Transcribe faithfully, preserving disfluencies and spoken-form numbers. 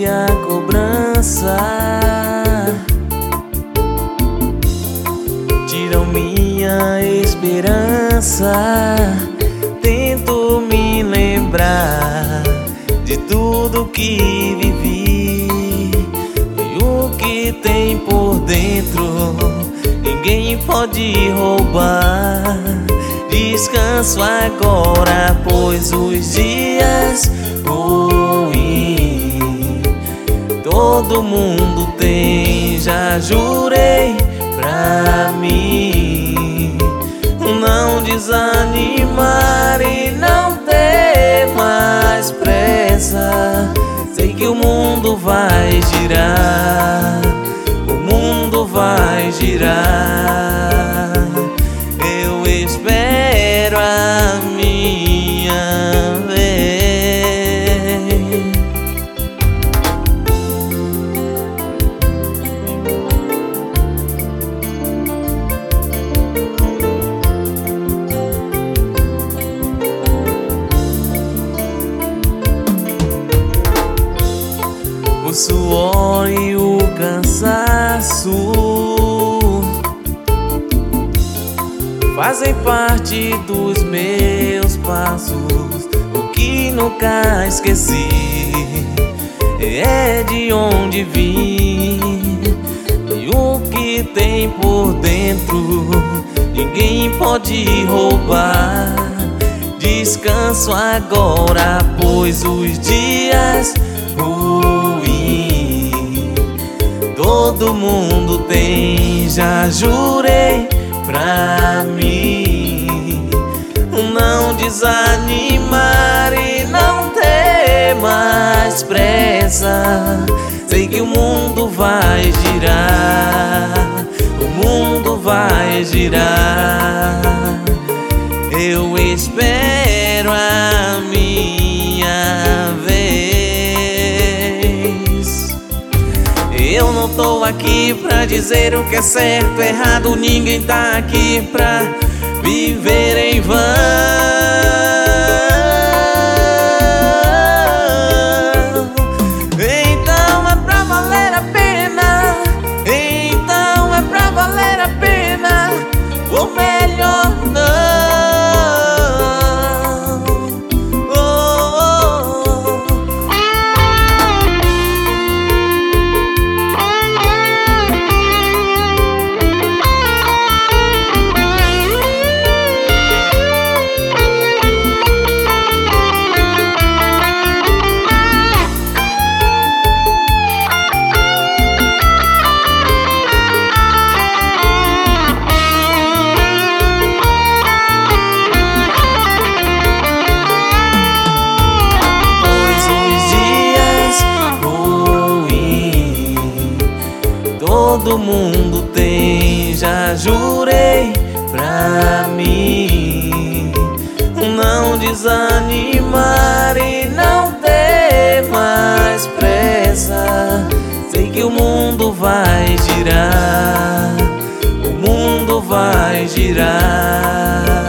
e a cobrança tiram minha esperança. Tento me lembrar de tudo que vivi e o que tem por dentro ninguém pode roubar. Descanso agora, pois os dias ruins todo mundo tem. Já jurei pra mim não desanimar e não ter mais pressa. Sei que o mundo vai girar, o mundo vai girar. Eu espero a minha vez. O suor e o cansaço fazem parte dos meus passos. O que nunca esqueci é de onde vim e o que tem por dentro ninguém pode roubar. Descanso agora, pois os dias ruins todo mundo tem. Já jurei pra mim não desanimar e não ter mais pressa. Sei que o mundo vai girar, o mundo vai girar. Eu espero a minha vez. Eu não tô aqui pra dizer o que é certo, errado. Ninguém tá aqui pra viver em vão. Então é pra valer a pena, então é pra valer a pena, ou melhor não. Todo mundo tem. Já jurei pra mim não desanimar e não ter mais pressa. Sei que o mundo vai girar, o mundo vai girar.